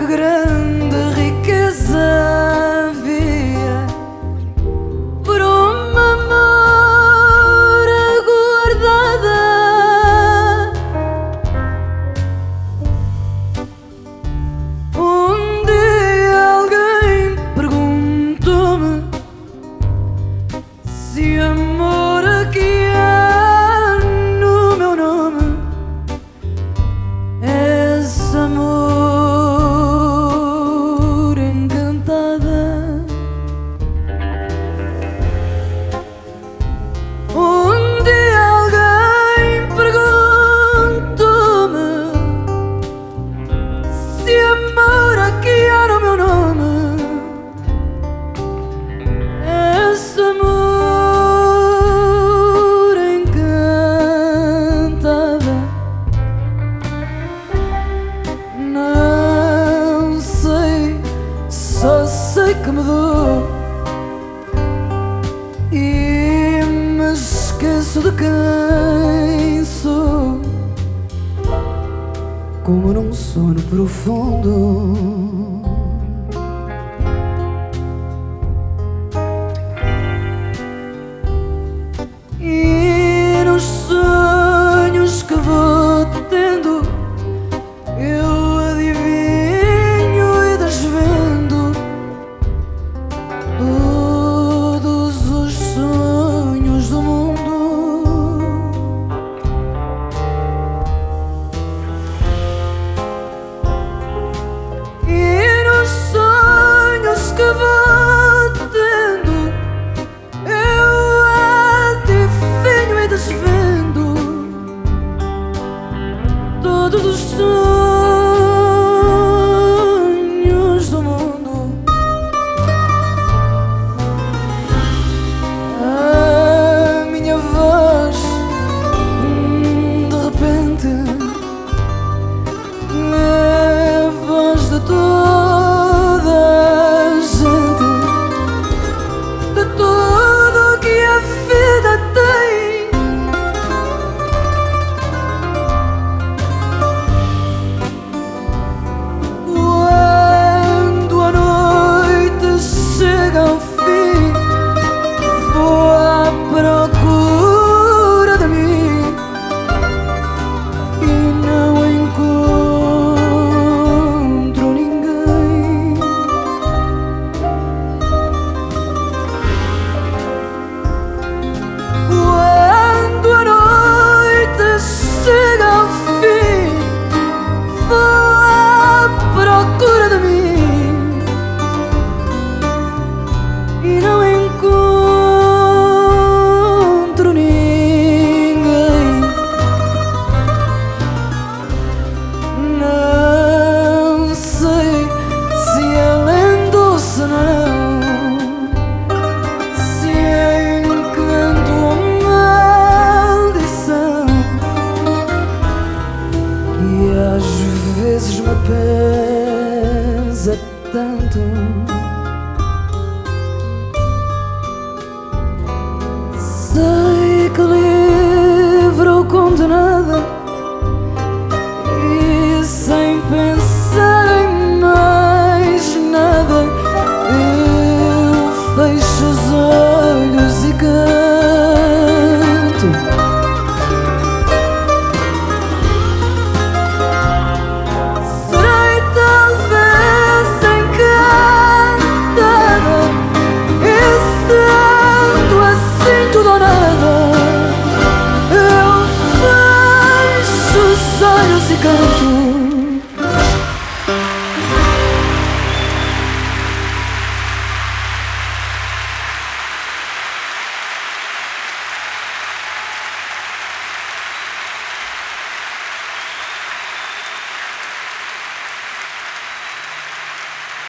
que grande riqueza havia por uma amor guardada. Um dia alguém perguntou-me se amor aqui há no meu nome. És amor encantada. Um dia alguém perguntou-me se amor aqui há no meu nome. És amor encantada. Não sei, só sei que me dou e me esqueço de quem sou, como num sono profundo. E nos sonhos que vou tendo eu adivinho e desvendo todos os sonhos do mundo. E nos sonhos que vou tendo eu adivinho e desvendo todos os sonhos do mundo. A minha voz de repente é a voz de toda a gente, de tudo que a vida tem. Quando a noite chega ao fim, vou à procura de mim e não encontro ninguém. Quando a noite chega ao fim, vou à procura de mim e não encontro ninguém. Não sei se é lenda ou se não, se é encanto ou maldição, que às vezes me perde